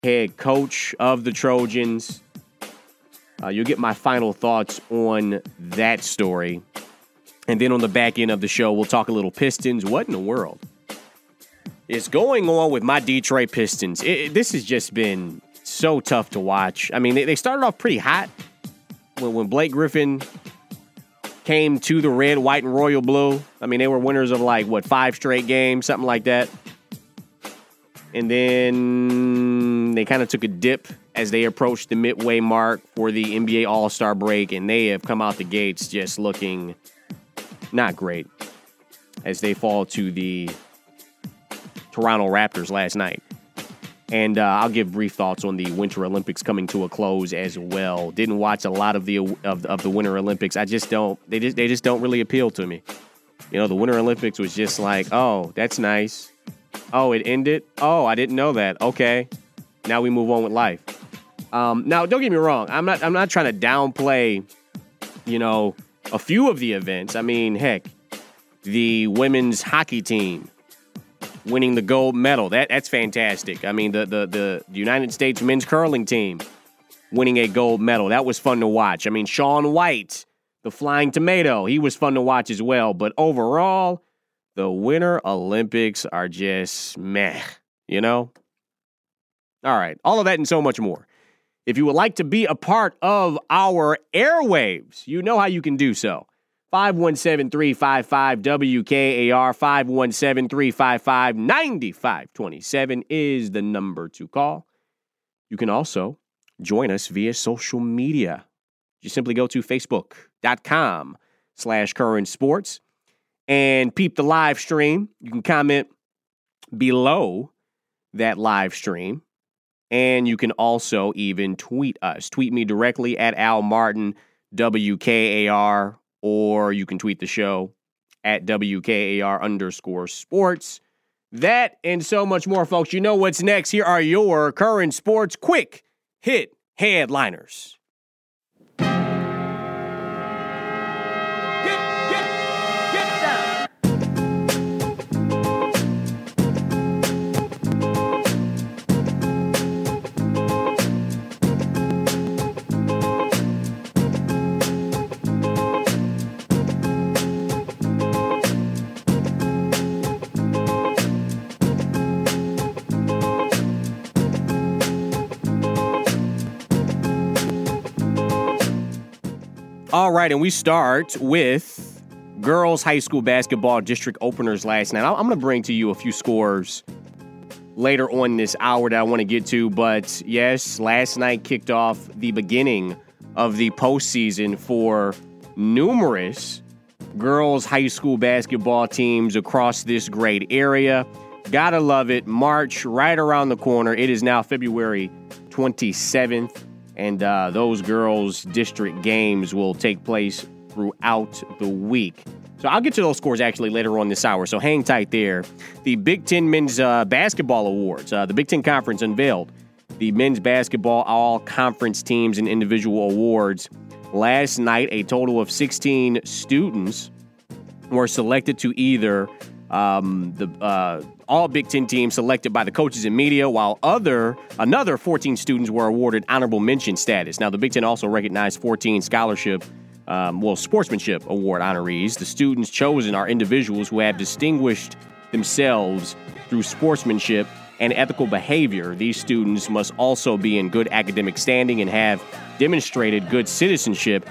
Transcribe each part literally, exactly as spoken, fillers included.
head coach of the Trojans. Uh, you'll get my final thoughts on that story. And then on the back end of the show, we'll talk a little Pistons. What in the world is going on with my Detroit Pistons? It, it, this has just been so tough to watch. I mean, they, they started off pretty hot when, when Blake Griffin came to the red, white, and royal blue. I mean, they were winners of like, what, five straight games, something like that. And then they kind of took a dip as they approached the midway mark for the N B A All-Star break, and they have come out the gates just looking not great as they fall to the Toronto Raptors last night. And uh, I'll give brief thoughts on the Winter Olympics coming to a close as well. Didn't watch a lot of the of, of the Winter Olympics. I just don't. They just they just don't really appeal to me. You know, the Winter Olympics was just like, oh, that's nice. Oh, it ended. Oh, I didn't know that. Okay, now we move on with life. Um, now, don't get me wrong. I'm not. I'm not trying to downplay, you know, a few of the events. I mean, heck, the women's hockey team winning the gold medal. That that's fantastic. I mean, the the the United States men's curling team winning a gold medal. That was fun to watch. I mean, Shaun White, the Flying Tomato, he was fun to watch as well. But overall, the Winter Olympics are just meh, you know? All right, all of that and so much more. If you would like to be a part of our airwaves, you know how you can do so. five one seven, three five five, W K A R, five one seven, three five five, nine five two seven is the number to call. You can also join us via social media. You simply go to facebook.com slash current sports and peep the live stream. You can comment below that live stream. And you can also even tweet us. Tweet me directly at Al Martin, W K A R, or you can tweet the show at W K A R underscore sports. That and so much more, folks. You know what's next. Here are your current sports quick hit headliners. All right, and we start with girls high school basketball district openers last night. I'm going to bring to you a few scores later on this hour that I want to get to. But yes, last night kicked off the beginning of the postseason for numerous girls high school basketball teams across this great area. Gotta love it. March right around the corner. It is now February twenty-seventh. And uh, those girls' district games will take place throughout the week. So I'll get to those scores actually later on this hour, so hang tight there. The Big Ten Men's uh, Basketball Awards. Uh, the Big Ten Conference unveiled the men's basketball all-conference teams and individual awards. Last night, a total of sixteen students were selected to either um, the uh, all Big Ten teams selected by the coaches and media, while other another fourteen students were awarded honorable mention status. Now, the Big Ten also recognized fourteen scholarship, um, well, sportsmanship award honorees. The students chosen are individuals who have distinguished themselves through sportsmanship and ethical behavior. These students must also be in good academic standing and have demonstrated good citizenship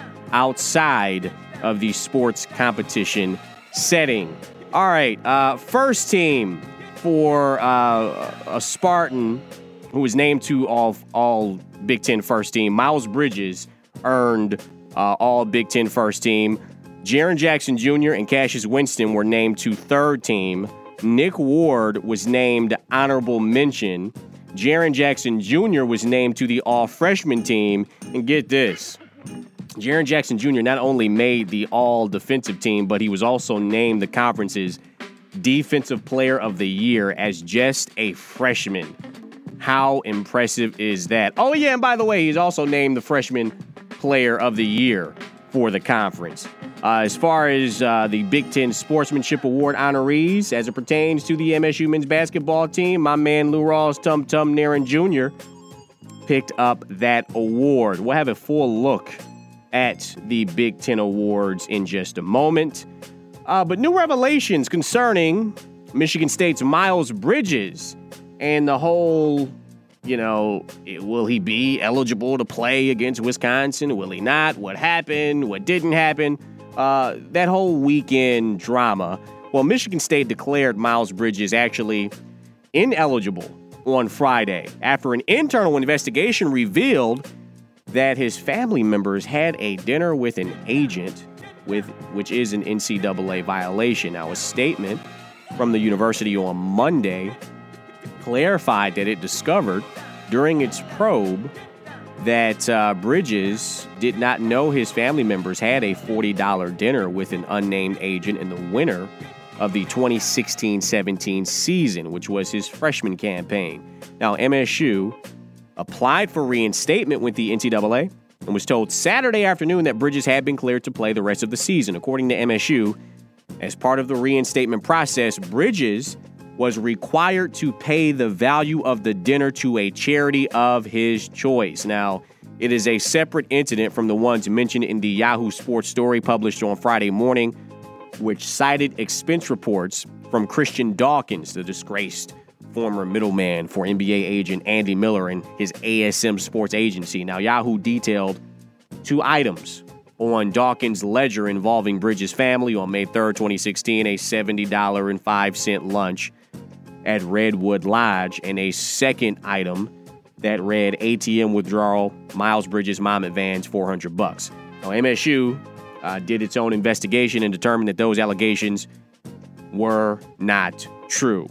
outside of the sports competition setting. All right, uh, first team for uh, a Spartan who was named to all, all Big Ten first team. Miles Bridges earned uh, all Big Ten first team. Jaren Jackson Junior and Cassius Winston were named to third team. Nick Ward was named honorable mention. Jaren Jackson Junior was named to the all-freshman team. And get this, Jaren Jackson Junior not only made the all-defensive team, but he was also named the conference's Defensive Player of the Year as just a freshman. How impressive is that? Oh, yeah, and by the way, he's also named the Freshman Player of the Year for the conference. Uh, as far as uh, the Big Ten Sportsmanship Award honorees, as it pertains to the M S U men's basketball team, my man Lou Rawls Tum Tum Naren Junior picked up that award. We'll have a full look at the Big Ten Awards in just a moment. Uh, but new revelations concerning Michigan State's Miles Bridges and the whole, you know, will he be eligible to play against Wisconsin? Will he not? What happened? What didn't happen? Uh, that whole weekend drama. Well, Michigan State declared Miles Bridges actually ineligible on Friday after an internal investigation revealed that his family members had a dinner with an agent, with which is an N C double A violation. Now, a statement from the university on Monday clarified that it discovered during its probe that uh, Bridges did not know his family members had a forty dollars dinner with an unnamed agent in the winter of the twenty sixteen seventeen season, which was his freshman campaign. Now, M S U applied for reinstatement with the N C double A and was told Saturday afternoon that Bridges had been cleared to play the rest of the season. According to M S U, as part of the reinstatement process, Bridges was required to pay the value of the dinner to a charity of his choice. Now, it is a separate incident from the ones mentioned in the Yahoo Sports story published on Friday morning, which cited expense reports from Christian Dawkins, the disgraced former middleman for N B A agent Andy Miller and his A S M Sports agency. Now, Yahoo detailed two items on Dawkins' ledger involving Bridges' family on May third, twenty sixteen, a seventy dollars and five cents lunch at Redwood Lodge, and a second item that read A T M withdrawal, Miles Bridges' mom advance, four hundred bucks. Now, M S U uh, did its own investigation and determined that those allegations were not true.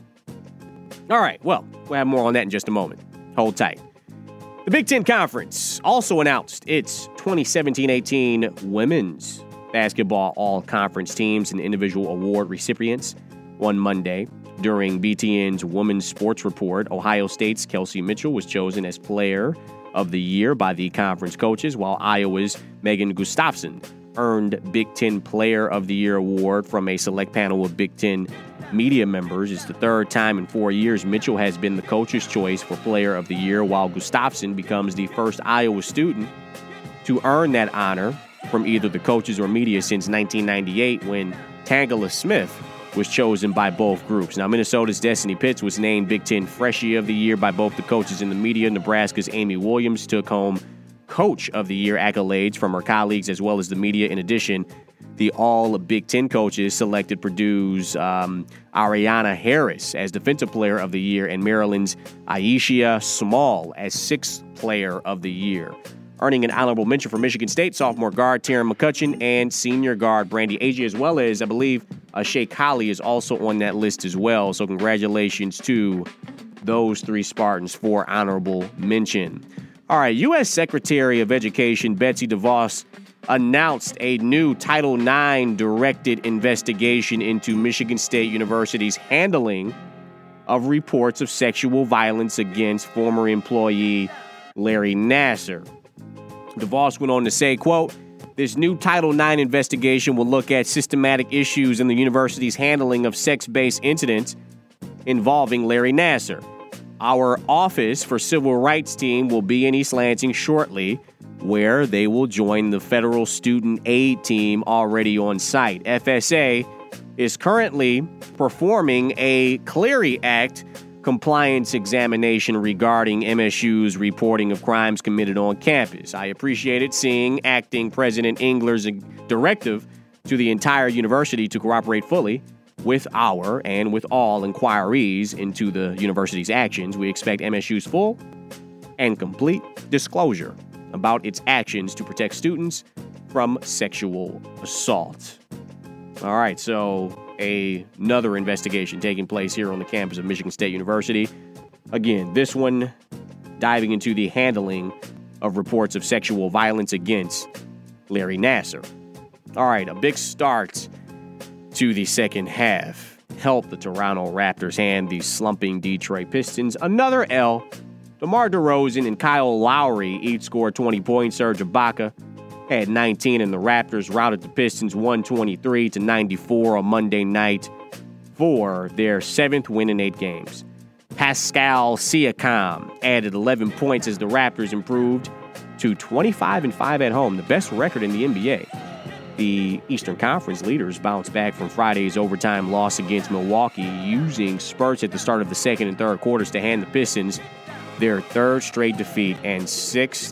All right, well, we'll have more on that in just a moment. Hold tight. The Big Ten Conference also announced its twenty seventeen eighteen women's basketball all-conference teams and individual award recipients on Monday. During B T N's Women's Sports Report, Ohio State's Kelsey Mitchell was chosen as Player of the Year by the conference coaches, while Iowa's Megan Gustafson earned Big Ten Player of the Year award from a select panel of Big Ten media members. It's the third time in four years Mitchell has been the coach's choice for Player of the Year, while Gustafson becomes the first Iowa student to earn that honor from either the coaches or media since nineteen ninety-eight, when Tangela Smith was chosen by both groups. Now, Minnesota's Destiny Pitts was named Big Ten Freshie of the Year by both the coaches and the media. Nebraska's Amy Williams took home Coach of the Year accolades from her colleagues as well as the media. In addition, the all Big Ten coaches selected Purdue's um, Ariana Harris as Defensive Player of the Year and Maryland's Aisha Small as Sixth Player of the Year. Earning an honorable mention for Michigan State, sophomore guard Taryn McCutcheon and senior guard Brandy Agee, as well as, I believe, uh, Shea Colley is also on that list as well. So congratulations to those three Spartans for honorable mention. All right, U S Secretary of Education Betsy DeVos announced a new Title nine directed investigation into Michigan State University's handling of reports of sexual violence against former employee Larry Nassar. DeVos went on to say, quote, "This new Title nine investigation will look at systematic issues in the university's handling of sex-based incidents involving Larry Nassar. Our Office for Civil Rights team will be in East Lansing shortly, where they will join the federal student aid team already on site. F S A is currently performing a Clery Act compliance examination regarding M S U's reporting of crimes committed on campus. I appreciated seeing Acting President Engler's directive to the entire university to cooperate fully with our and with all inquiries into the university's actions. We expect M S U's full and complete disclosure about its actions to protect students from sexual assault." All right, so a, another investigation taking place here on the campus of Michigan State University. Again, this one diving into the handling of reports of sexual violence against Larry Nassar. All right, a big start to the second half helped the Toronto Raptors hand the slumping Detroit Pistons another L. DeMar DeRozan and Kyle Lowry each scored twenty points. Serge Ibaka had nineteen, and the Raptors routed the Pistons one twenty-three to ninety-four on Monday night for their seventh win in eight games. Pascal Siakam added eleven points as the Raptors improved to twenty-five and five at home, the best record in the N B A. The Eastern Conference leaders bounced back from Friday's overtime loss against Milwaukee, using spurts at the start of the second and third quarters to hand the Pistons their third straight defeat and sixth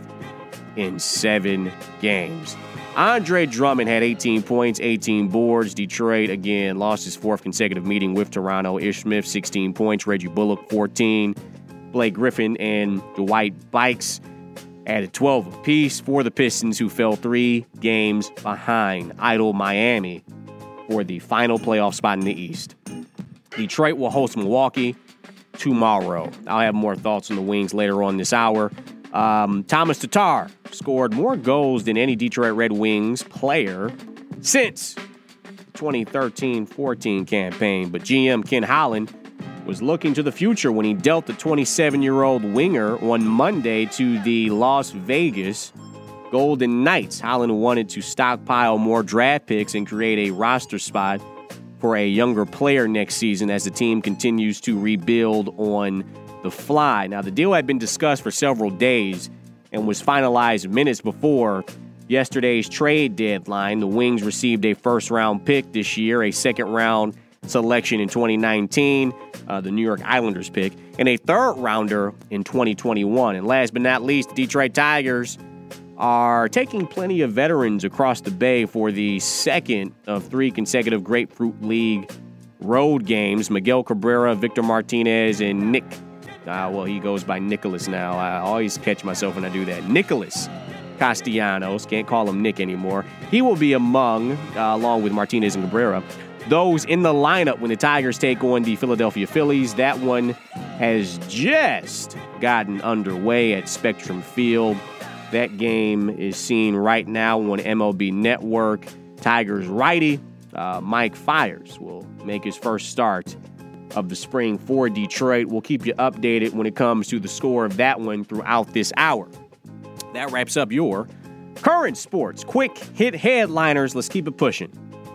in seven games. Andre Drummond had eighteen points, eighteen boards. Detroit, again, lost his fourth consecutive meeting with Toronto. Ish Smith, sixteen points. Reggie Bullock, fourteen. Blake Griffin and Dwight Bikes added twelve apiece for the Pistons, who fell three games behind idle Miami for the final playoff spot in the East. Detroit will host Milwaukee tomorrow. I'll have more thoughts on the Wings later on this hour. Um, Thomas Tatar scored more goals than any Detroit Red Wings player since the twenty thirteen fourteen campaign, but G M Ken Holland was looking to the future when he dealt the twenty-seven-year-old winger on Monday to the Las Vegas Golden Knights. Holland wanted to stockpile more draft picks and create a roster spot for a younger player next season as the team continues to rebuild on the fly. Now, the deal had been discussed for several days and was finalized minutes before yesterday's trade deadline. The Wings received a first-round pick this year, a second-round selection in twenty nineteen, uh, the New York Islanders pick, and a third-rounder in twenty twenty-one. And last but not least, the Detroit Tigers are taking plenty of veterans across the bay for the second of three consecutive Grapefruit League road games. Miguel Cabrera, Victor Martinez, and Nick, uh, well, he goes by Nicholas now. I always catch myself when I do that. Nicholas Castellanos, can't call him Nick anymore. He will be among, uh, along with Martinez and Cabrera, those in the lineup when the Tigers take on the Philadelphia Phillies. That one has just gotten underway at Spectrum Field. That game is seen right now on M L B Network. Tigers righty uh, Mike Fiers will make his first start of the spring for Detroit. We'll keep you updated when it comes to the score of that one throughout this hour. That wraps up your current sports quick hit headliners. Let's keep it pushing.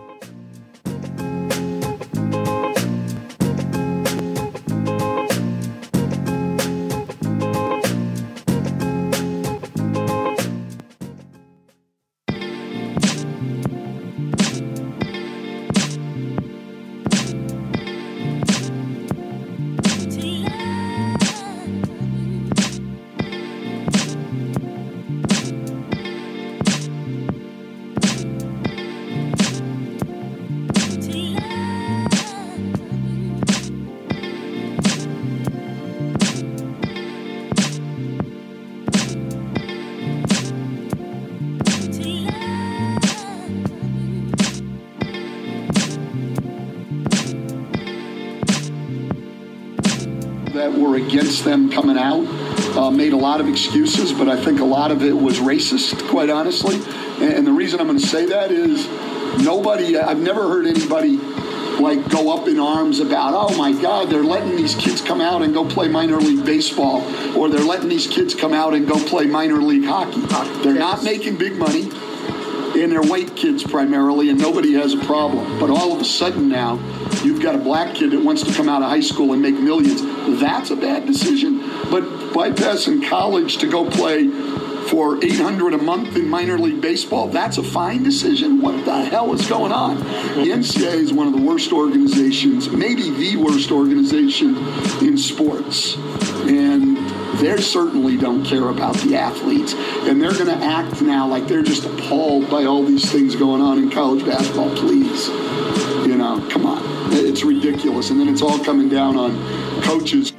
That were against them coming out, uh, made a lot of excuses, but I think a lot of it was racist, quite honestly. And, and the reason I'm going to say that is nobody, I've never heard anybody like go up in arms about, oh my God, they're letting these kids come out and go play minor league baseball, or they're letting these kids come out and go play minor league hockey. They're not making big money, and they're white kids primarily, and nobody has a problem. But all of a sudden now, you've got a black kid that wants to come out of high school and make millions. That's a bad decision. But bypassing college to go play for eight hundred dollars a month in minor league baseball, that's a fine decision? What the hell is going on? The N C double A is one of the worst organizations, maybe the worst organization in sports. And they certainly don't care about the athletes. And they're going to act now like they're just appalled by all these things going on in college basketball. Please. You know, come on. It's ridiculous. And then it's all coming down on coaches.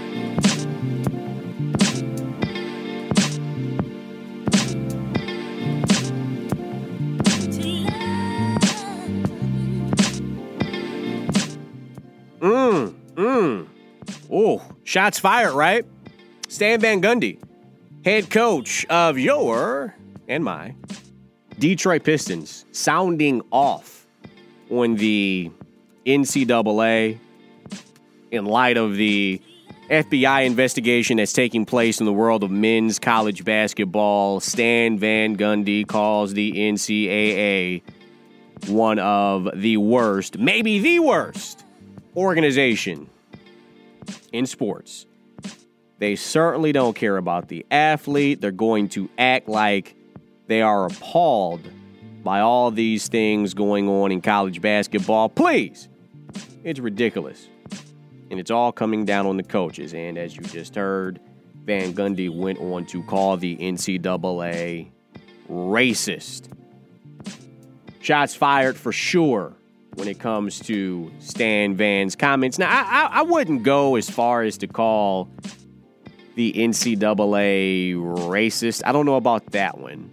Mmm, mmm. Oh, shots fired, right? Stan Van Gundy, head coach of your and my Detroit Pistons, sounding off on the N C double A in light of the F B I investigation that's taking place in the world of men's college basketball. Stan Van Gundy calls the N C double A one of the worst, maybe the worst, organization in sports. They certainly don't care about the athlete. They're going to act like they are appalled by all these things going on in college basketball. Please. It's ridiculous. And it's all coming down on the coaches. And as you just heard, Van Gundy went on to call the N C double A racist. Shots fired for sure when it comes to Stan Van's comments. Now, I, I, I wouldn't go as far as to call the N C double A racist. I don't know about that one.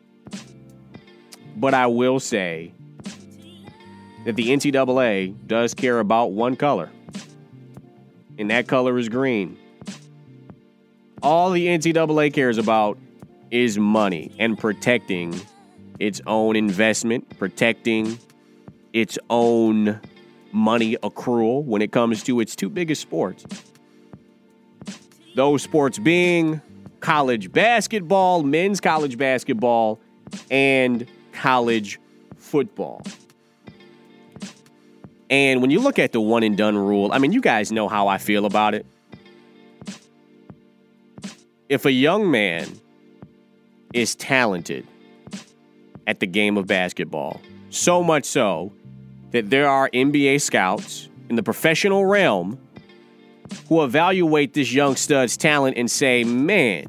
But I will say that the N C double A does care about one color. And that color is green. All the N C double A cares about is money and protecting its own investment, protecting its own money accrual when it comes to its two biggest sports. Those sports being college basketball, men's college basketball, and college football. And when you look at the one and done rule, I mean, you guys know how I feel about it. If a young man is talented at the game of basketball, so much so that there are N B A scouts in the professional realm who evaluate this young stud's talent and say, man,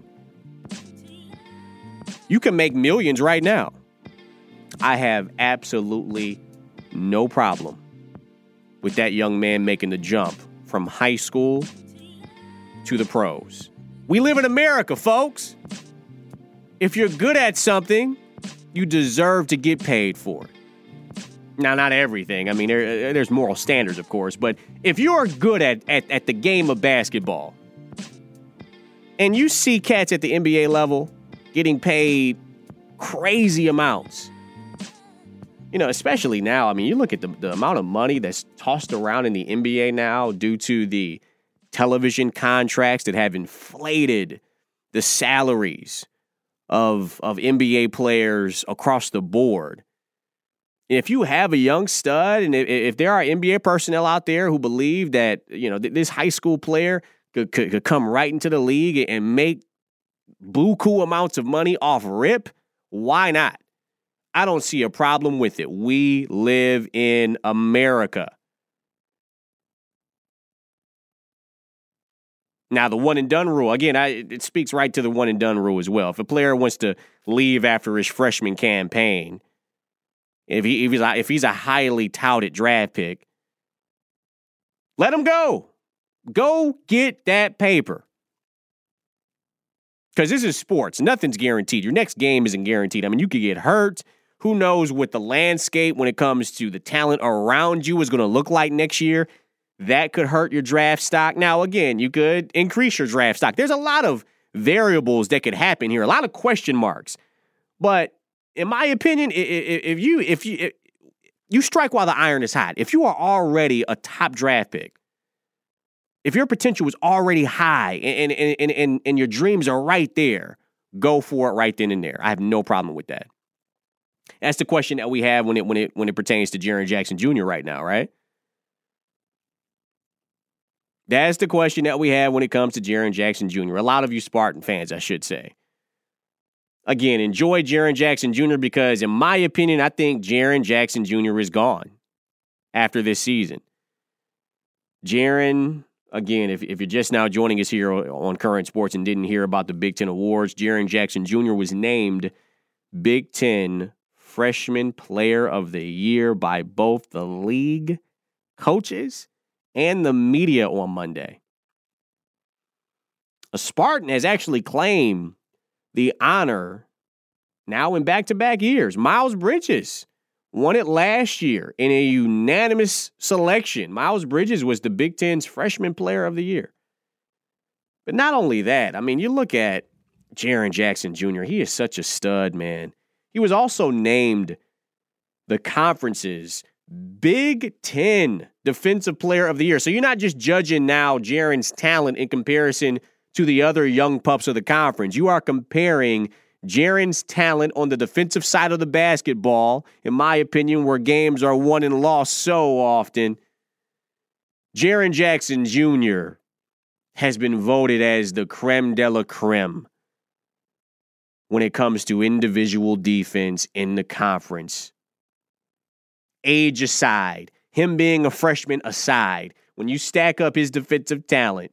you can make millions right now. I have absolutely no problem with that young man making the jump from high school to the pros. We live in America, folks. If you're good at something, you deserve to get paid for it. Now, not everything. I mean, there, there's moral standards, of course. But if you're good at, at, at the game of basketball and you see cats at the N B A level getting paid crazy amounts, you know, especially now, I mean, you look at the, the amount of money that's tossed around in the N B A now due to the television contracts that have inflated the salaries of, of N B A players across the board. If you have a young stud and if, if there are N B A personnel out there who believe that, you know, th- this high school player could, could, could come right into the league and make buku amounts of money off rip, why not? I don't see a problem with it. We live in America. Now, the one and done rule, again, I, it speaks right to the one and done rule as well. If a player wants to leave after his freshman campaign, if, he, if, he's, if he's a highly touted draft pick, let him go. Go get that paper. Because this is sports. Nothing's guaranteed. Your next game isn't guaranteed. I mean, you could get hurt. Who knows what the landscape when it comes to the talent around you is going to look like next year. That could hurt your draft stock. Now, again, you could increase your draft stock. There's a lot of variables that could happen here, a lot of question marks. But in my opinion, if you if you if you strike while the iron is hot, if you are already a top draft pick, if your potential is already high and and and and, and your dreams are right there, go for it right then and there. I have no problem with that. That's the question that we have when it when it when it pertains to Jaren Jackson Junior right now, right? That's the question that we have when it comes to Jaren Jackson Junior A lot of you Spartan fans, I should say. Again, enjoy Jaren Jackson Junior because, in my opinion, I think Jaren Jackson Junior is gone after this season. Jaren, again, if, if you're just now joining us here on Current Sports and didn't hear about the Big Ten Awards, Jaren Jackson Junior was named Big Ten Freshman Player of the Year by both the league coaches and the media on Monday. A Spartan has actually claimed the honor now in back-to-back years. Miles Bridges won it last year in a unanimous selection. Miles Bridges was the Big Ten's Freshman Player of the Year. But not only that, I mean, you look at Jaren Jackson Junior, he is such a stud, man. He was also named the conference's Big Ten Defensive Player of the Year. So you're not just judging now Jaren's talent in comparison to the other young pups of the conference. You are comparing Jaren's talent on the defensive side of the basketball, in my opinion, where games are won and lost so often. Jaren Jackson Junior has been voted as the creme de la creme when it comes to individual defense in the conference. Age aside, him being a freshman aside, when you stack up his defensive talent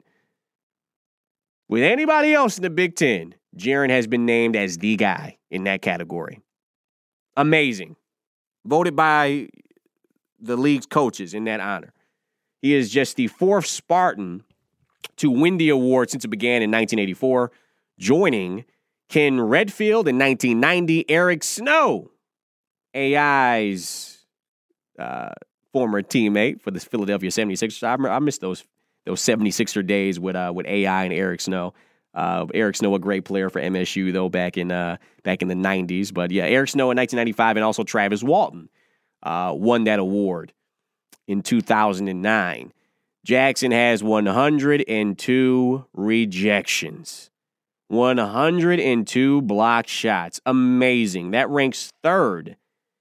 with anybody else in the Big Ten, Jaren has been named as the guy in that category. Amazing. Voted by the league's coaches in that honor. He is just the fourth Spartan to win the award since it began in nineteen eighty-four, joining Ken Redfield in nineteen ninety, Eric Snow, A I's uh, former teammate for the Philadelphia seventy-sixers. I, I miss those those seventy-sixer days with uh, with A I and Eric Snow. Uh, Eric Snow, a great player for M S U, though, back in uh, back in the nineties. But yeah, Eric Snow in nineteen ninety-five, and also Travis Walton uh, won that award in two thousand nine. Jackson has one hundred two rejections, one hundred two block shots. Amazing. That ranks third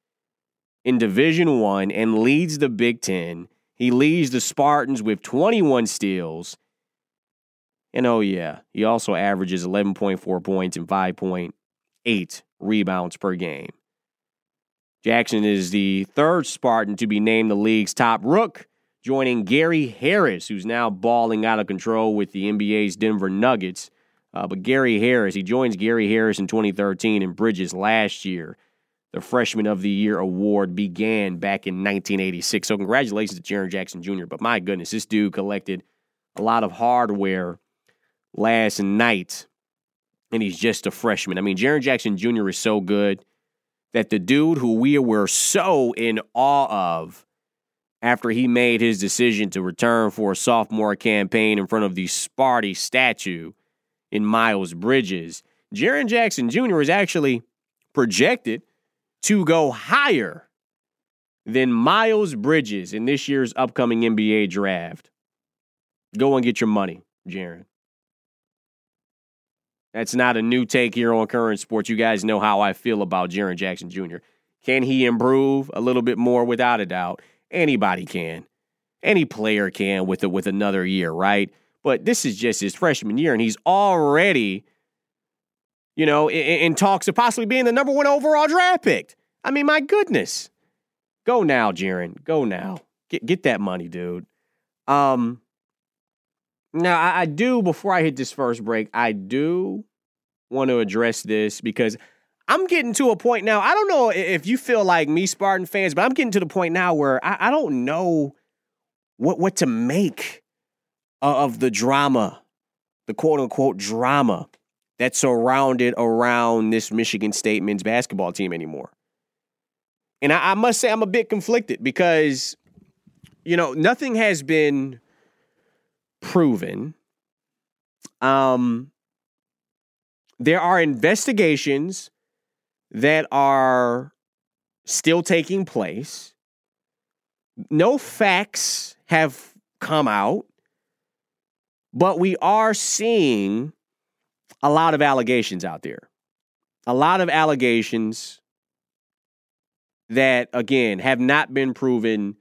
in Division One and leads the Big Ten. He leads the Spartans with twenty-one steals. And oh yeah, he also averages eleven point four points and five point eight rebounds per game. Jackson is the third Spartan to be named the league's top rook, joining Gary Harris, who's now balling out of control with the N B A's Denver Nuggets. Uh, but Gary Harris, he joins Gary Harris in twenty thirteen and Bridges last year. The Freshman of the Year award began back in nineteen eighty-six. So congratulations to Jaren Jackson Junior But my goodness, this dude collected a lot of hardware last night, and he's just a freshman. I mean, Jaren Jackson Junior is so good that the dude who we were so in awe of after he made his decision to return for a sophomore campaign in front of the Sparty statue in Miles Bridges, Jaren Jackson Junior is actually projected to go higher than Miles Bridges in this year's upcoming N B A draft. Go and get your money, Jaren. That's not a new take here on Current Sports. You guys know how I feel about Jaren Jackson Junior Can he improve a little bit more? Without a doubt. Anybody can. Any player can with a, with another year, right? But this is just his freshman year, and he's already, you know, in, in talks of possibly being the number one overall draft pick. I mean, my goodness. Go now, Jaren. Go now. Get get that money, dude. Um. Now, I, I do, before I hit this first break, I do want to address this because I'm getting to a point now. I don't know if you feel like me, Spartan fans, but I'm getting to the point now where I, I don't know what, what to make of the drama, the quote-unquote drama that's surrounded around this Michigan State men's basketball team anymore. And I, I must say I'm a bit conflicted because, you know, nothing has been proven. Um, there are investigations that are still taking place. No facts have come out, but we are seeing a lot of allegations out there. A lot of allegations that, again, have not been proven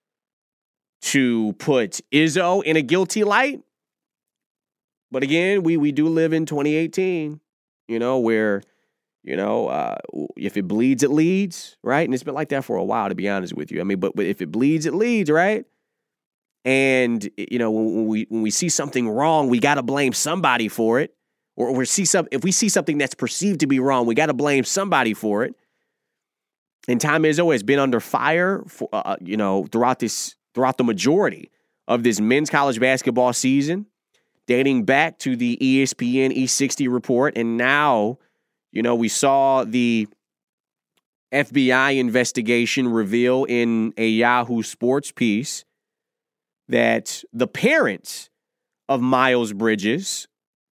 to put Izzo in a guilty light. But again, we we do live in twenty eighteen, you know, where, you know, uh, if it bleeds, it leads, right? And it's been like that for a while, to be honest with you. I mean, but, but if it bleeds, it leads, right? And, you know, when we when we see something wrong, we got to blame somebody for it. Or we see some, if we see something that's perceived to be wrong, we got to blame somebody for it. And Tom Izzo has been under fire, for, uh, you know, throughout this throughout the majority of this men's college basketball season, dating back to the E S P N E sixty report. And now, you know, we saw the F B I investigation reveal in a Yahoo Sports piece that the parents of Miles Bridges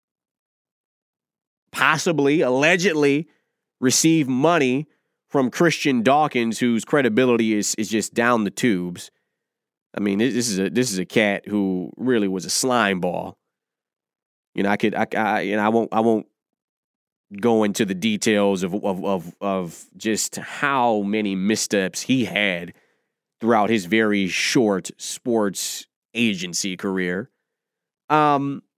possibly, allegedly, received money from Christian Dawkins, whose credibility is, is just down the tubes. I mean, this is a this is a cat who really was a slime ball. You know, I could, I, I you know, I won't, I won't go into the details of of of of just how many missteps he had throughout his very short sports agency career. Um,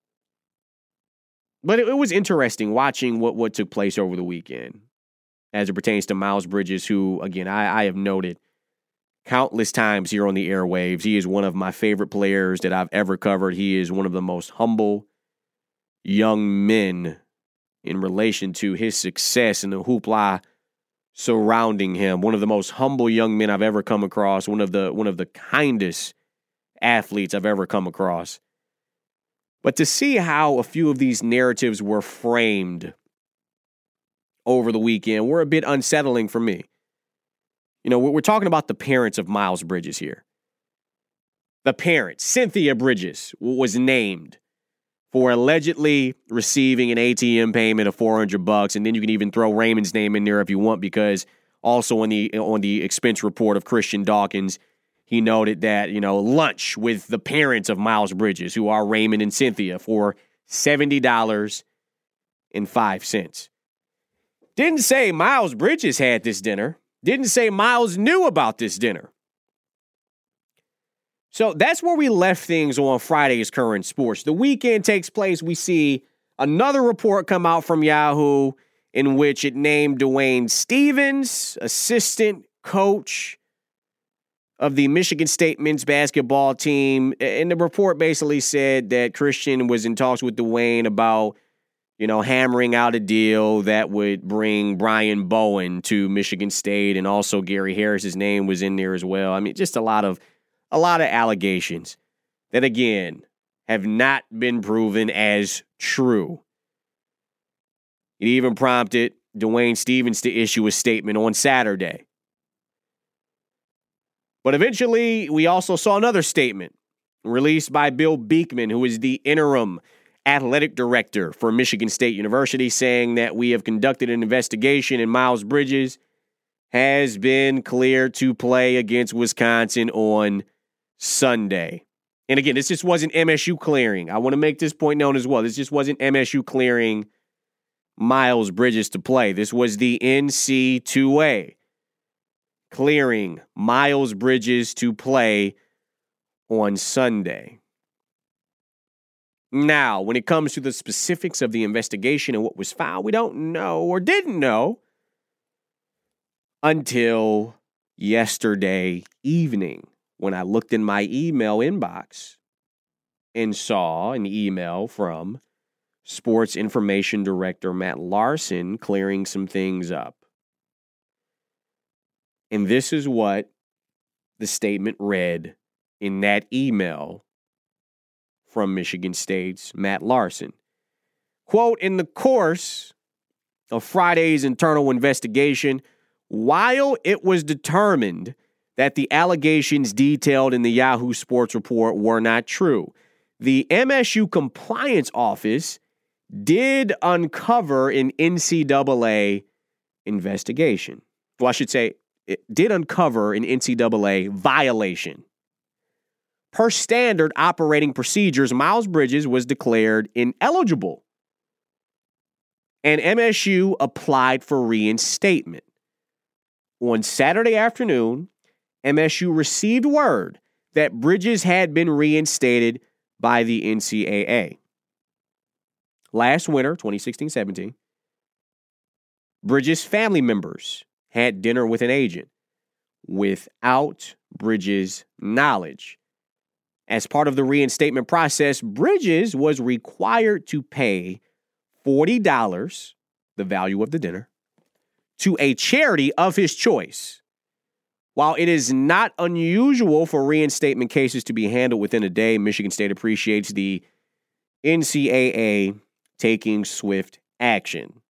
But it, it was interesting watching what, what took place over the weekend as it pertains to Miles Bridges, who, again, I, I have noted countless times here on the airwaves. He is one of my favorite players that I've ever covered. He is one of the most humble young men in relation to his success and the hoopla surrounding him. One of the most humble young men I've ever come across. One of the one of the kindest athletes I've ever come across. But to see how a few of these narratives were framed over the weekend were a bit unsettling for me. You know, we're talking about the parents of Miles Bridges here. The parents, Cynthia Bridges, was named for allegedly receiving an A T M payment of four hundred bucks, and then you can even throw Raymond's name in there if you want, because also on the on the expense report of Christian Dawkins, he noted that, you know, lunch with the parents of Miles Bridges, who are Raymond and Cynthia, for seventy dollars and five cents. Didn't say Miles Bridges had this dinner. Didn't say Miles knew about this dinner. So that's where we left things on Friday's Current Sports. The weekend takes place. We see another report come out from Yahoo in which it named Dwayne Stevens, assistant coach of the Michigan State men's basketball team. And the report basically said that Christian was in talks with Dwayne about, you know, hammering out a deal that would bring Brian Bowen to Michigan State, and also Gary Harris's name was in there as well. I mean, just a lot of a lot of allegations that, again, have not been proven as true. It even prompted Dwayne Stevens to issue a statement on Saturday. But eventually, we also saw another statement released by Bill Beekman, who is the interim athletic director for Michigan State University, saying that we have conducted an investigation and Miles Bridges has been cleared to play against Wisconsin on Sunday. And again, this just wasn't M S U clearing. I want to make this point known as well. This just wasn't M S U clearing Miles Bridges to play. This was the N C double A clearing Miles Bridges to play on Sunday. Now, when it comes to the specifics of the investigation and what was found, we don't know or didn't know until yesterday evening, when I looked in my email inbox and saw an email from Sports Information Director Matt Larson clearing some things up. And this is what the statement read in that email from Michigan State's Matt Larson. Quote, in the course of Friday's internal investigation, while it was determined that the allegations detailed in the Yahoo Sports report were not true, the M S U Compliance Office did uncover an N C double A investigation. Well, I should say, it did uncover an N C double A violation. Per standard operating procedures, Miles Bridges was declared ineligible, and M S U applied for reinstatement. On Saturday afternoon, M S U received word that Bridges had been reinstated by the N C double A. Last winter, twenty sixteen seventeen, Bridges' family members had dinner with an agent without Bridges' knowledge. As part of the reinstatement process, Bridges was required to pay forty dollars, the value of the dinner, to a charity of his choice. While it is not unusual for reinstatement cases to be handled within a day, Michigan State appreciates the N C double A taking swift action.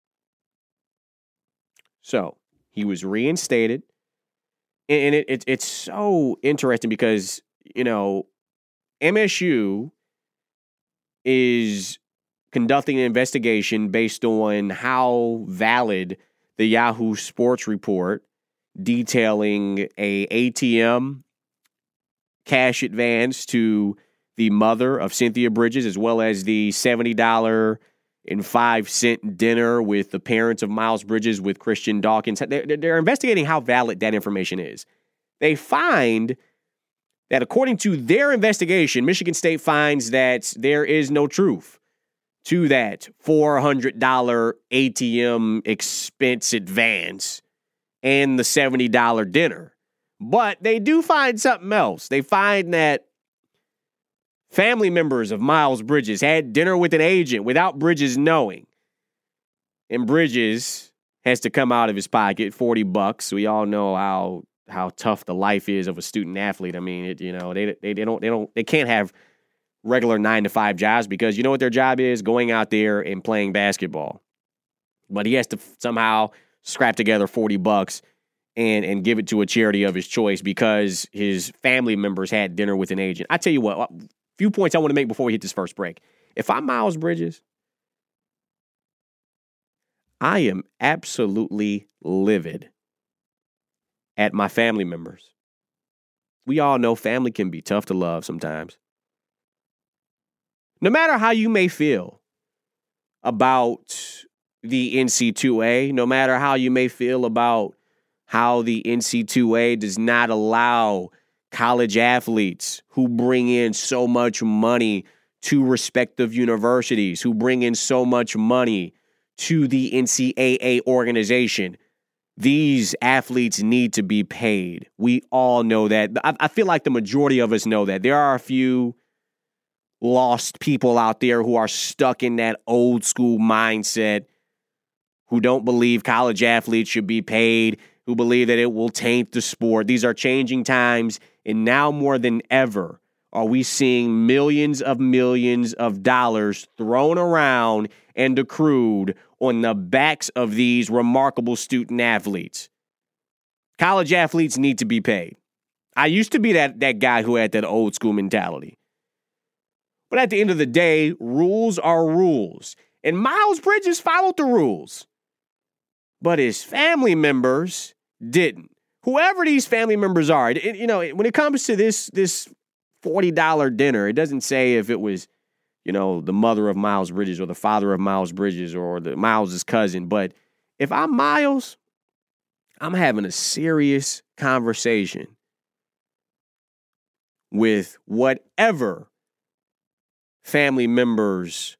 So, he was reinstated. And it, it, it's so interesting because, you know, M S U is conducting an investigation based on how valid the Yahoo Sports report detailing a ATM cash advance to the mother of Cynthia Bridges, as well as the seventy dollars and five cents dinner with the parents of Miles Bridges with Christian Dawkins. They're, they're investigating how valid that information is. They find that according to their investigation, Michigan State finds that there is no truth to that four hundred dollars A T M expense advance and the seventy dollars dinner. But they do find something else. They find that family members of Miles Bridges had dinner with an agent without Bridges knowing. And Bridges has to come out of his pocket forty bucks. We all know how how tough the life is of a student athlete. I mean, it, you know, they, they they don't they don't they can't have regular nine to five jobs because you know what their job is? Going out there and playing basketball. But he has to somehow scrap together forty bucks and and give it to a charity of his choice because his family members had dinner with an agent. I tell you what, a few points I want to make before we hit this first break. If I'm Miles Bridges, I am absolutely livid at my family members. We all know family can be tough to love sometimes. No matter how you may feel about the N C double A, no matter how you may feel about how the N C double A does not allow college athletes who bring in so much money to respective universities, who bring in so much money to the N C double A organization. These athletes need to be paid. We all know that. I, I feel like the majority of us know that. There are a few lost people out there who are stuck in that old school mindset, who don't believe college athletes should be paid, who believe that it will taint the sport. These are changing times, and now more than ever are we seeing millions of millions of dollars thrown around and accrued on the backs of these remarkable student athletes. College athletes need to be paid. I used to be that, that guy who had that old school mentality. But at the end of the day, rules are rules. And Miles Bridges followed the rules. But his family members didn't. Whoever these family members are, it, you know, when it comes to this, this forty dollars dinner, it doesn't say if it was, you know, the mother of Miles Bridges or the father of Miles Bridges or the Miles's cousin. But if I'm Miles, I'm having a serious conversation with whatever family members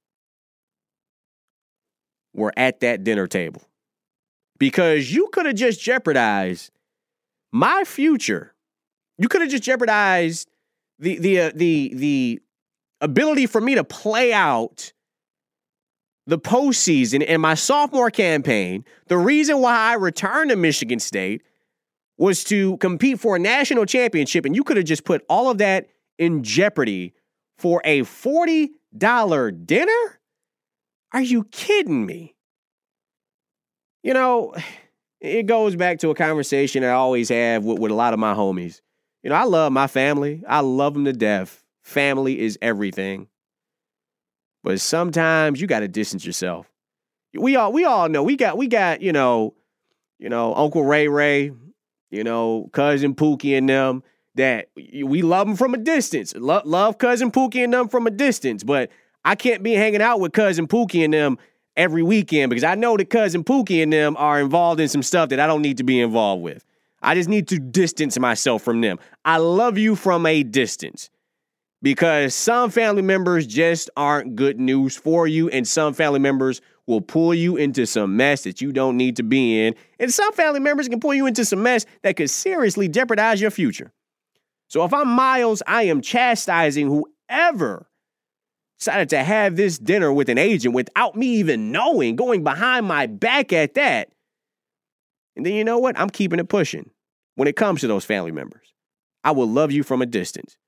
were at that dinner table. Because you could have just jeopardized my future. You could have just jeopardized the the uh, the the ability for me to play out the postseason in my sophomore campaign. The reason why I returned to Michigan State was to compete for a national championship, and you could have just put all of that in jeopardy for a forty dollars dinner? Are you kidding me? You know, it goes back to a conversation I always have with, with a lot of my homies. You know, I love my family. I love them to death. Family is everything. But sometimes you got to distance yourself. We all we all know we got we got, you know, you know, Uncle Ray Ray, you know, Cousin Pookie and them, that we love them from a distance. Love, love Cousin Pookie and them from a distance, but I can't be hanging out with Cousin Pookie and them every weekend because I know that Cousin Pookie and them are involved in some stuff that I don't need to be involved with. I just need to distance myself from them. I love you from a distance because some family members just aren't good news for you, and some family members will pull you into some mess that you don't need to be in, and some family members can pull you into some mess that could seriously jeopardize your future. So if I'm Miles, I am chastising whoever decided to have this dinner with an agent without me even knowing, going behind my back at that. And then you know what? I'm keeping it pushing when it comes to those family members. I will love you from a distance.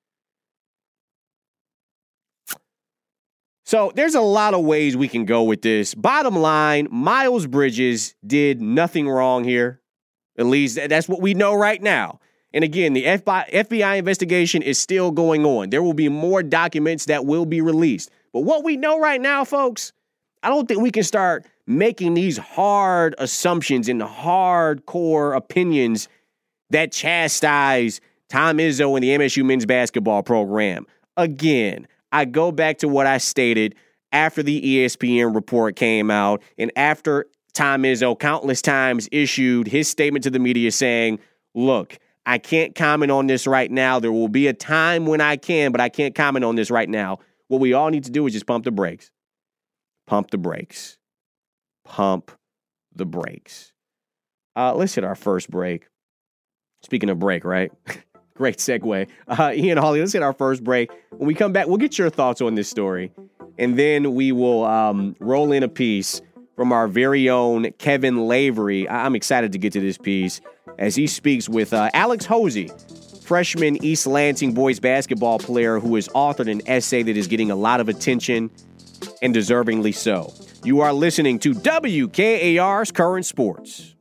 So there's a lot of ways we can go with this. Bottom line, Miles Bridges did nothing wrong here. At least that's what we know right now. And again, the F B I investigation is still going on. There will be more documents that will be released. But what we know right now, folks, I don't think we can start making these hard assumptions and hardcore opinions that chastise Tom Izzo and the M S U men's basketball program. Again, I go back to what I stated after the E S P N report came out and after Tom Izzo countless times issued his statement to the media saying, look, I can't comment on this right now. There will be a time when I can, but I can't comment on this right now. What we all need to do is just pump the brakes. pump the brakes. Pump the brakes. Uh, let's hit our first break. Speaking of break, right? Great segue. Uh, Ian Hawley, let's hit our first break. When we come back, we'll get your thoughts on this story. And then we will um, roll in a piece from our very own Kevin Lavery. I'm excited to get to this piece as he speaks with uh, Alex Hosey, freshman East Lansing boys basketball player who has authored an essay that is getting a lot of attention, and deservingly so. You are listening to W K A R's Current Sports.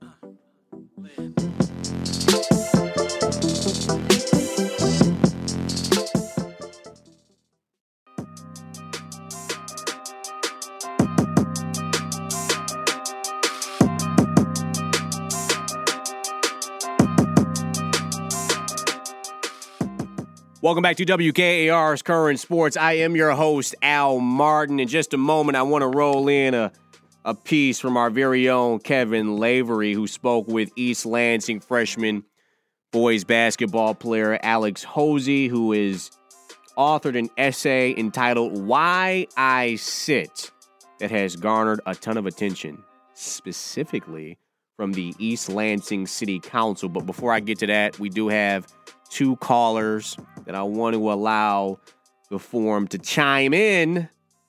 Welcome back to W K A R's Current Sports. I am your host, Al Martin. In just a moment, I want to roll in a, a piece from our very own Kevin Lavery, who spoke with East Lansing freshman boys basketball player Alex Hosey, who has authored an essay entitled Why I Sit that has garnered a ton of attention, specifically from the East Lansing City Council. But before I get to that, we do have two callers that I want to allow the forum to chime in,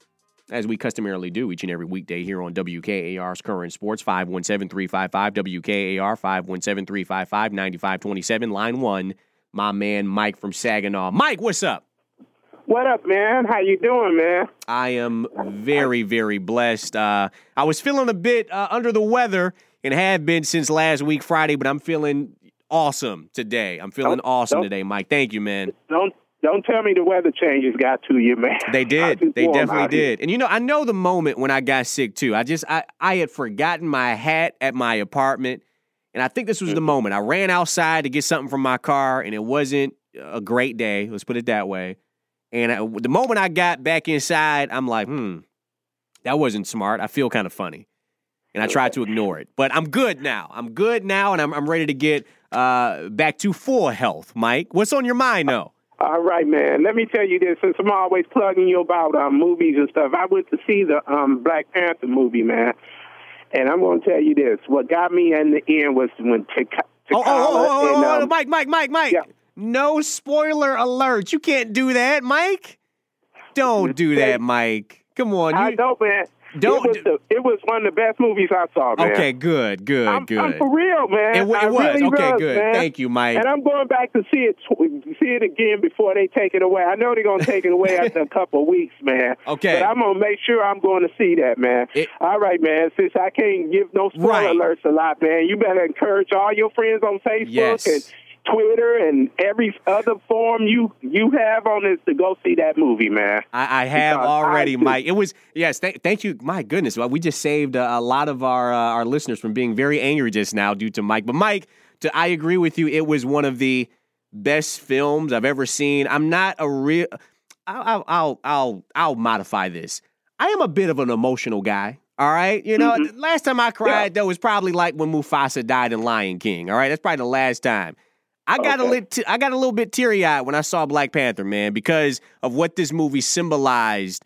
as we customarily do each and every weekday here on W K A R's Current Sports. Five one seven, three five five, W K A R, five one seven, three five five, nine five two seven. Line one, my man Mike from Saginaw. Mike, what's up? What up, man? How you doing, man? I am very, very blessed. Uh, I was feeling a bit uh, under the weather and have been since last week Friday, but I'm feeling awesome today. I'm feeling don't, awesome don't, today, Mike. Thank you, man. Don't don't tell me the weather changes got to you, man. They did. They definitely did. And you know, I know the moment when I got sick too. I just I, I had forgotten my hat at my apartment, and I think this was mm-hmm. the moment. I ran outside to get something from my car, and it wasn't a great day. Let's put it that way. And I, the moment I got back inside, I'm like, hmm, that wasn't smart. I feel kind of funny. And I tried to ignore it. But I'm good now. I'm good now, and I'm I'm ready to get uh, back to full health, Mike. What's on your mind, though? All right, man. Let me tell you this, since I'm always plugging you about um, movies and stuff. I went to see the um, Black Panther movie, man. And I'm going to tell you this. What got me in the end was when T'Challa oh, oh, oh, oh, and, oh, um, Mike, Mike, Mike, Mike. Yeah. No spoiler alert. You can't do that, Mike. Don't do that, Mike. Come on. I you... know, man. Don't. It was, the, it was one of the best movies I saw, man. Okay, good, good, I'm, good. I'm for real, man. It, it was. Really okay, was, good. Man. Thank you, Mike. And I'm going back to see it see it again before they take it away. I know they're going to take it away after a couple of weeks, man. Okay. But I'm going to make sure I'm going to see that, man. It, all right, man. Since I can't give no spoiler right. alerts a lot, man, you better encourage all your friends on Facebook yes. and Twitter and every other form you you have on this to go see that movie, man. I, I have because already, I Mike. It was yes. Th- thank you. My goodness, well, we just saved uh, a lot of our uh, our listeners from being very angry just now due to Mike. But Mike, to, I agree with you. It was one of the best films I've ever seen. I'm not a real. I'll I'll I'll I'll modify this. I am a bit of an emotional guy. All right, you know, mm-hmm. last time I cried yeah. though was probably like when Mufasa died in Lion King. All right, that's probably the last time. I got okay. a little, t- I got a little bit teary-eyed when I saw Black Panther, man, because of what this movie symbolized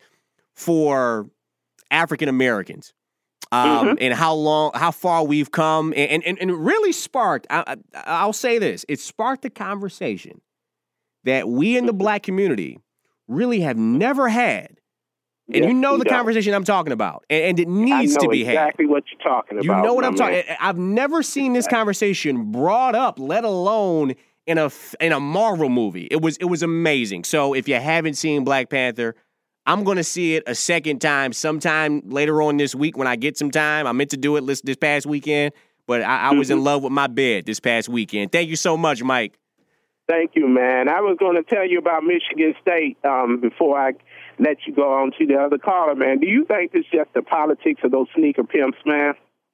for African Americans, um, mm-hmm. and how long, how far we've come, and and, and it really sparked. I, I, I'll say this: it sparked a conversation that we in the Black community really have never had. And yes, you know the you conversation I'm talking about, and, and it needs to be exactly had. Exactly what you're talking about. You know what I'm man. talking. I've never seen this conversation brought up, let alone in a in a Marvel movie. It was it was amazing. So if you haven't seen Black Panther, I'm going to see it a second time sometime later on this week when I get some time. I meant to do it this, this past weekend, but I, I was mm-hmm. in love with my bed this past weekend. Thank you so much, Mike. Thank you, man. I was going to tell you about Michigan State um, before I let you go on to the other caller, man. Do you think it's just the politics of those sneaker pimps, man?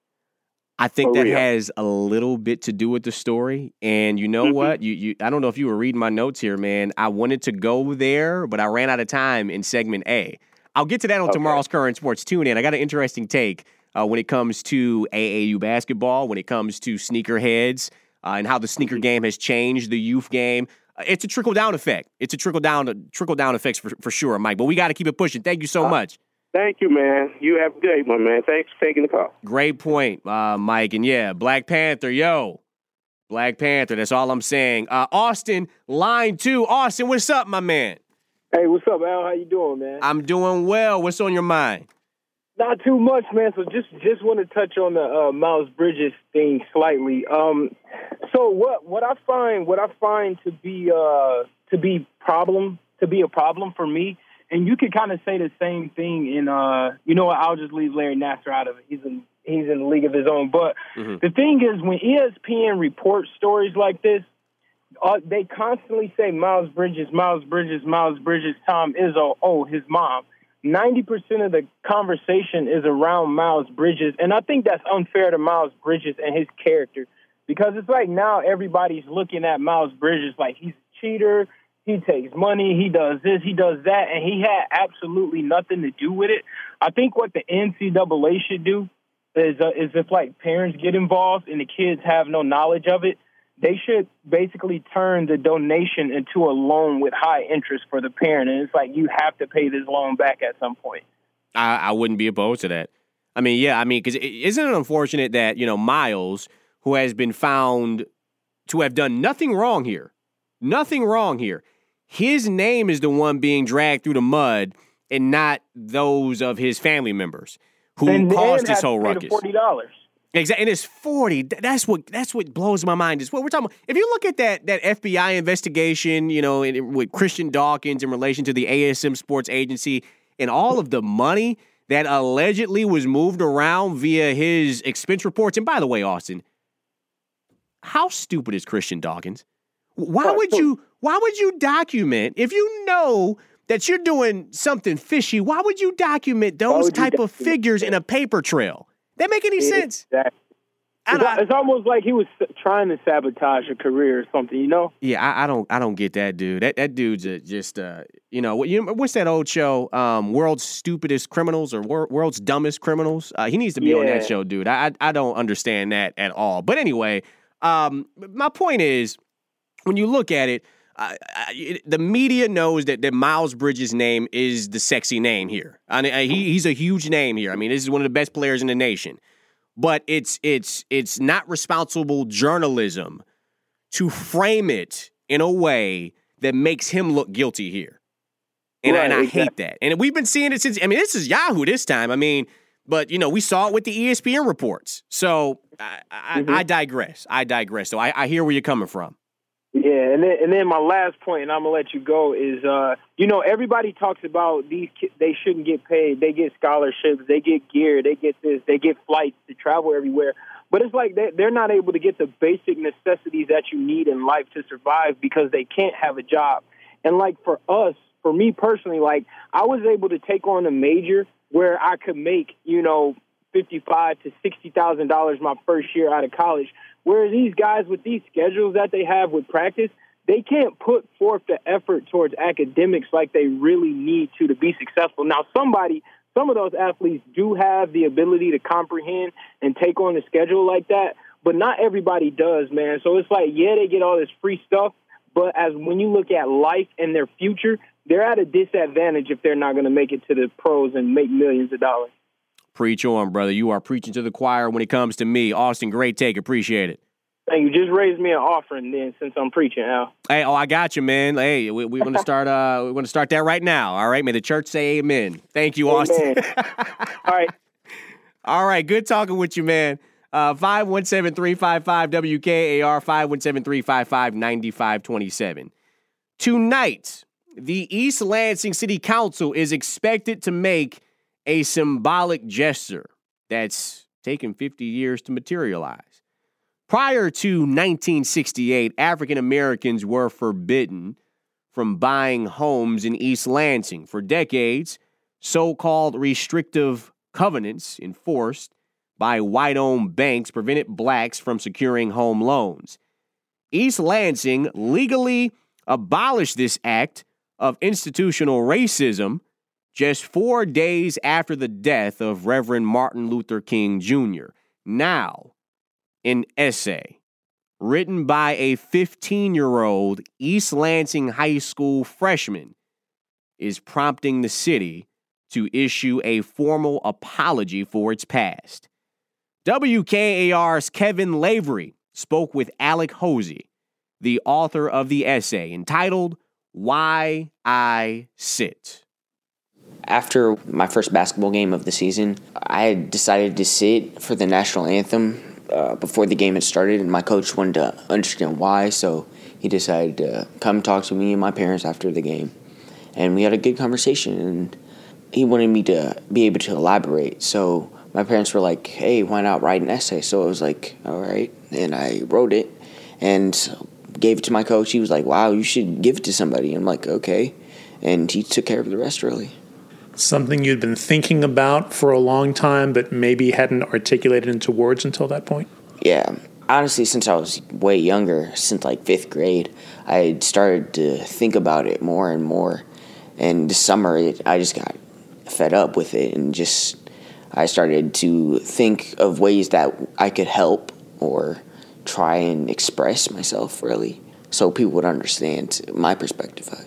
I think For that real. has a little bit to do with the story. And you know mm-hmm. what? You, you, I don't know if you were reading my notes here, man. I wanted to go there, but I ran out of time in segment A. I'll get to that on okay. tomorrow's Current Sports. Tune in. I got an interesting take uh, when it comes to A A U basketball, when it comes to sneakerheads, uh, and how the sneaker mm-hmm. game has changed the youth game. It's a trickle-down effect. It's a trickle-down trickle-down effects for, for sure, Mike. But we got to keep it pushing. Thank you so uh, much. Thank you, man. You have a good one, man. Thanks for taking the call. Great point, uh, Mike. And yeah, Black Panther, yo. Black Panther, that's all I'm saying. Uh, Austin, line two. Austin, what's up, my man? Hey, what's up, Al? How you doing, man? I'm doing well. What's on your mind? Not too much, man. So just just want to touch on the uh, Miles Bridges thing slightly. Um, so what what I find what I find to be uh, to be problem to be a problem for me, and you could kind of say the same thing in uh, you know what? I'll just leave Larry Nassar out of it. He's in he's in a league of his own. But mm-hmm. the thing is, when E S P N reports stories like this, uh, they constantly say Miles Bridges, Miles Bridges, Miles Bridges, Tom Izzo, oh, his mom. ninety percent of the conversation is around Miles Bridges, and I think that's unfair to Miles Bridges and his character, because it's like now everybody's looking at Miles Bridges like he's a cheater, he takes money, he does this, he does that, and he had absolutely nothing to do with it. I think what the N C double A should do is, uh, is if, like, parents get involved and the kids have no knowledge of it, they should basically turn the donation into a loan with high interest for the parent. And it's like, you have to pay this loan back at some point. I, I wouldn't be opposed to that. I mean, yeah, I mean, because isn't it unfortunate that, you know, Miles, who has been found to have done nothing wrong here, nothing wrong here, his name is the one being dragged through the mud and not those of his family members who and caused this whole ruckus. forty dollars. Exactly, and it's forty. That's what that's what blows my mind. Is what we're talking about. If you look at that that F B I investigation, you know, in, with Christian Dawkins in relation to the A S M Sports Agency and all of the money that allegedly was moved around via his expense reports. And by the way, Austin, how stupid is Christian Dawkins? Why would you? Why would you document if you know that you're doing something fishy? Why would you document those type of figures in a paper trail? That make any sense? Exactly. It's, I, it's almost like he was trying to sabotage a career or something, you know? Yeah, I, I don't, I don't get that dude. That that dude's a, just, uh, you know, what you what's that old show? Um, World's Stupidest Criminals or Wor- World's Dumbest Criminals? Uh, he needs to be yeah. on that show, dude. I, I, I don't understand that at all. But anyway, um, my point is, when you look at it, uh, it, the media knows that, that Miles Bridges' name is the sexy name here. I mean, he, he's a huge name here. I mean, this is one of the best players in the nation. But it's it's it's not responsible journalism to frame it in a way that makes him look guilty here. And, right, and I exactly. hate that. And we've been seeing it since, I mean, this is Yahoo this time. I mean, but, you know, we saw it with the E S P N reports. So I, I, mm-hmm. I digress. I digress. So I, I hear where you're coming from. Yeah, and then and then my last point, and I'm gonna let you go, is uh, you know, everybody talks about these kids, they shouldn't get paid, they get scholarships, they get gear, they get this, they get flights to travel everywhere. But it's like they, they're not able to get the basic necessities that you need in life to survive because they can't have a job. And like for us, for me personally, like I was able to take on a major where I could make, you know, fifty-five to sixty thousand dollars my first year out of college. Whereas these guys with these schedules that they have with practice, they can't put forth the effort towards academics like they really need to to be successful. Now, somebody, some of those athletes do have the ability to comprehend and take on a schedule like that, but not everybody does, man. So it's like, yeah, they get all this free stuff, but as when you look at life and their future, they're at a disadvantage if they're not going to make it to the pros and make millions of dollars. Preach on, brother. You are preaching to the choir when it comes to me. Austin, great take. Appreciate it. Thank you. Just raise me an offering then since I'm preaching, Al. Hey, oh, I got you, man. Hey, we, we're going to start uh, we're going to start that right now, all right? May the church say amen. Thank you, Austin. All right. All right. Good talking with you, man. Uh, five one seven, three five five, W K A R, five one seven, three five five, nine five two seven. Tonight, the East Lansing City Council is expected to make a symbolic gesture that's taken fifty years to materialize. Prior to nineteen sixty-eight, African Americans were forbidden from buying homes in East Lansing. For decades, so-called restrictive covenants enforced by white-owned banks prevented blacks from securing home loans. East Lansing legally abolished this act of institutional racism just four days after the death of Reverend Martin Luther King Junior Now, an essay written by a fifteen-year-old East Lansing High School freshman is prompting the city to issue a formal apology for its past. W K A R's Kevin Lavery spoke with Alex Hosey, the author of the essay entitled Why I Sit. After my first basketball game of the season, I decided to sit for the national anthem uh, before the game had started, and my coach wanted to understand why, so he decided to come talk to me and my parents after the game. And we had a good conversation, and he wanted me to be able to elaborate. So my parents were like, hey, why not write an essay? So I was like, all right. And I wrote it and gave it to my coach. He was like, wow, you should give it to somebody. I'm like, okay. And he took care of the rest, really. Something you'd been thinking about for a long time, but maybe hadn't articulated into words until that point? Yeah. Honestly, since I was way younger, since like fifth grade, I had started to think about it more and more. And this summer, it, I just got fed up with it and just I started to think of ways that I could help or try and express myself, really, so people would understand my perspective of it.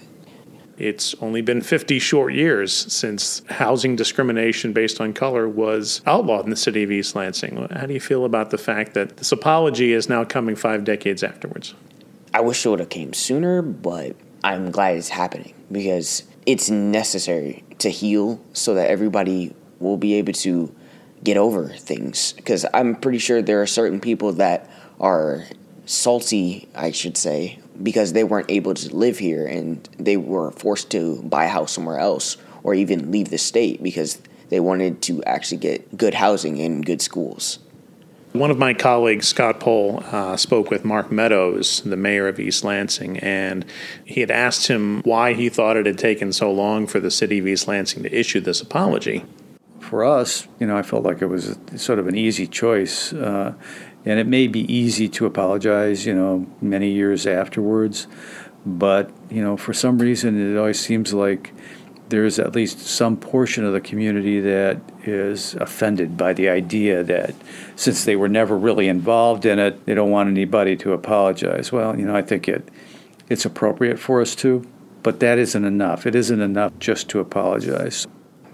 It's only been fifty short years since housing discrimination based on color was outlawed in the city of East Lansing. How do you feel about the fact that this apology is now coming five decades afterwards? I wish it would have came sooner, but I'm glad it's happening because it's necessary to heal so that everybody will be able to get over things. Because I'm pretty sure there are certain people that are salty, I should say, because they weren't able to live here and they were forced to buy a house somewhere else or even leave the state because they wanted to actually get good housing and good schools. One of my colleagues, Scott Pohl, uh, spoke with Mark Meadows, the mayor of East Lansing, and he had asked him why he thought it had taken so long for the city of East Lansing to issue this apology. For us, you know, I felt like it was sort of an easy choice. Uh, and it may be easy to apologize, you know, many years afterwards. But, you know, for some reason, it always seems like there's at least some portion of the community that is offended by the idea that since they were never really involved in it, they don't want anybody to apologize. Well, you know, I think it it's appropriate for us to, but that isn't enough. It isn't enough just to apologize.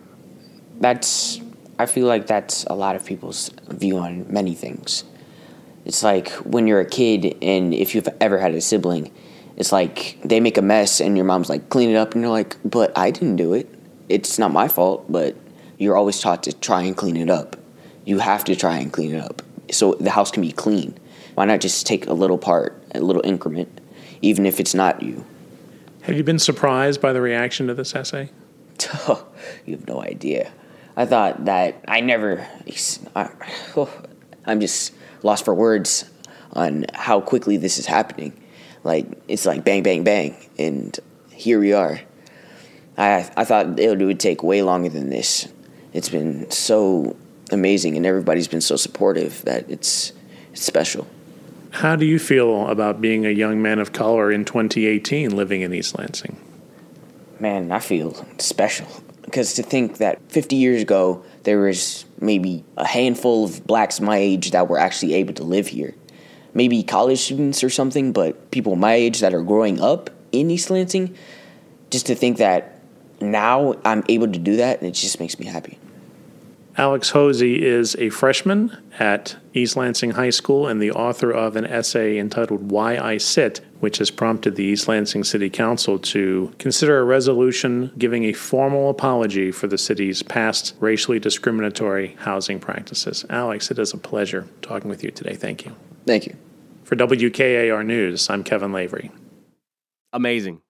That's, I feel like that's a lot of people's view on many things. It's like when you're a kid and if you've ever had a sibling, it's like they make a mess and your mom's like, clean it up. And you're like, but I didn't do it. It's not my fault, but you're always taught to try and clean it up. You have to try and clean it up so the house can be clean. Why not just take a little part, a little increment, even if it's not you? Have you been surprised by the reaction to this essay? You have no idea. I thought that I never, I, I'm just lost for words on how quickly this is happening. Like, it's like bang, bang, bang, and here we are. I I thought it would take way longer than this. It's been so amazing, and everybody's been so supportive that it's, it's special. How do you feel about being a young man of color in twenty eighteen living in East Lansing? Man, I feel special. Because to think that fifty years ago, there was maybe a handful of blacks my age that were actually able to live here. Maybe college students or something, but people my age that are growing up in East Lansing, just to think that now I'm able to do that, and it just makes me happy. Alex Hosey is a freshman at East Lansing High School and the author of an essay entitled Why I Sit, which has prompted the East Lansing City Council to consider a resolution giving a formal apology for the city's past racially discriminatory housing practices. Alex, it is a pleasure talking with you today. Thank you. Thank you. For W K A R News, I'm Kevin Lavery. Amazing.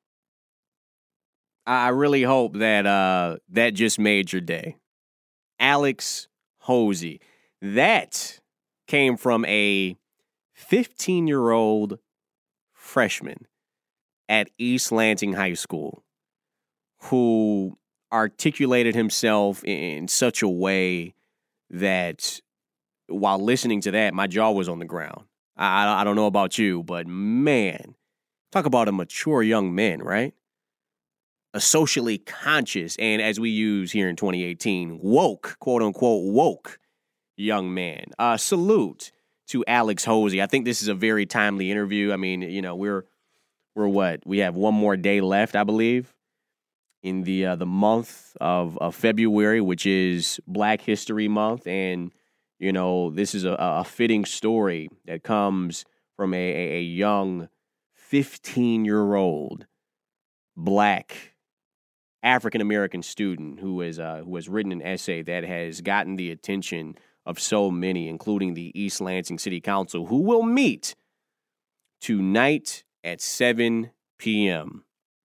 I really hope that uh, that just made your day. Alex Hosey. That came from a fifteen-year-old freshman at East Lansing High School who articulated himself in such a way that while listening to that, my jaw was on the ground. I, I don't know about you, but man, talk about a mature young man, right? A socially conscious, and as we use here in twenty eighteen, woke, quote unquote, woke young man. Uh, salute to Alex Hosey. I think this is a very timely interview. I mean, you know, we're, we're what? We have one more day left, I believe. in the uh, the month of, of February, which is Black History Month. And, you know, this is a, a fitting story that comes from a, a, a young fifteen-year-old Black African-American student who is uh, who has written an essay that has gotten the attention of so many, including the East Lansing City Council, who will meet tonight at seven p.m.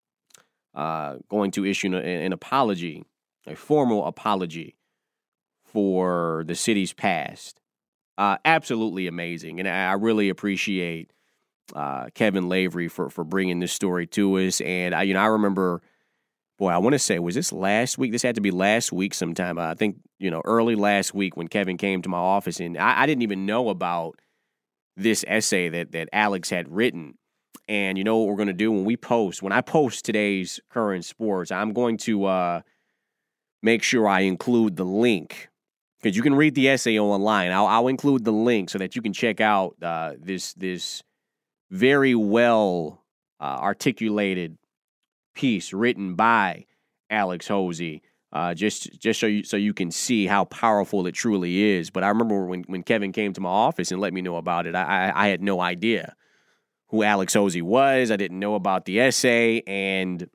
Uh, going to issue an, an apology, a formal apology for the city's past. Uh, absolutely amazing. And I really appreciate uh, Kevin Lavery for, for bringing this story to us. And, I, you know, I remember, boy, I want to say, was this last week? This had to be last week sometime. I think, you know, early last week when Kevin came to my office. And I, I didn't even know about this essay that, that Alex had written. And you know what we're going to do when we post, when I post today's Current Sports, I'm going to uh, make sure I include the link, because you can read the essay online. I'll, I'll include the link so that you can check out uh, this this very well uh, articulated piece written by Alex Hosey, uh, just just so you so you can see how powerful it truly is. But I remember when when Kevin came to my office and let me know about it, I I, I had no idea who Alex Hosey was. I didn't know about the essay, and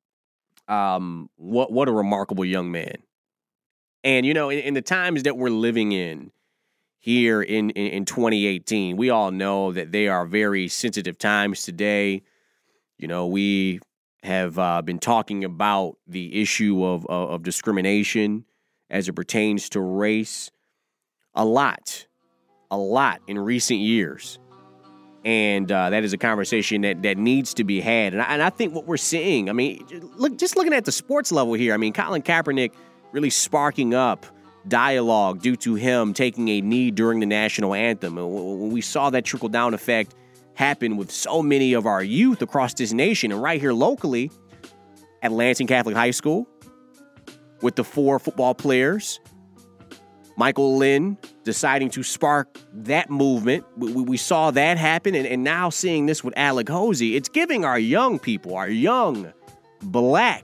um, what what a remarkable young man. And, you know, in, in the times that we're living in here in, in, in twenty eighteen, we all know that they are very sensitive times today. You know, we have uh, been talking about the issue of, of, of discrimination as it pertains to race a lot, a lot in recent years. And uh, that is a conversation that, that needs to be had. And I, and I think what we're seeing, I mean, look, just looking at the sports level here, I mean, Colin Kaepernick really sparking up dialogue due to him taking a knee during the national anthem. And when we saw that trickle-down effect happen with so many of our youth across this nation, and right here locally at Lansing Catholic High School with the four football players, Michael Lynn deciding to spark that movement. We, we saw that happen, and, and now seeing this with Alex Hosey, it's giving our young people, our young Black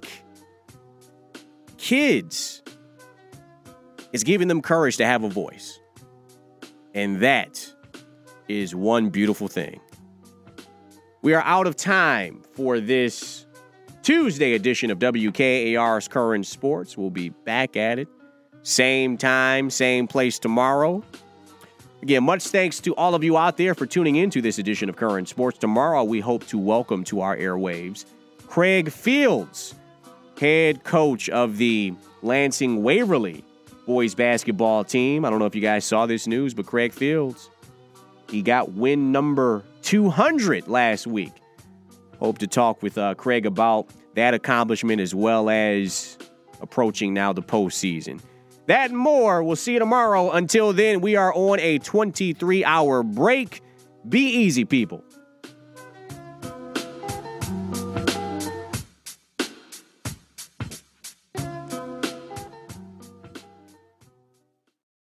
kids, it's giving them courage to have a voice. And that is one beautiful thing. We are out of time for this Tuesday edition of W K A R's Current Sports. We'll be back at it. Same time, same place tomorrow. Again, much thanks to all of you out there for tuning into this edition of Current Sports. Tomorrow, we hope to welcome to our airwaves Craig Fields, head coach of the Lansing Waverly boys basketball team. I don't know if you guys saw this news, but Craig Fields, he got win number two hundred last week. Hope to talk with uh, Craig about that accomplishment as well as approaching now the postseason. That and more. We'll see you tomorrow. Until then, we are on a twenty-three hour break. Be easy, people.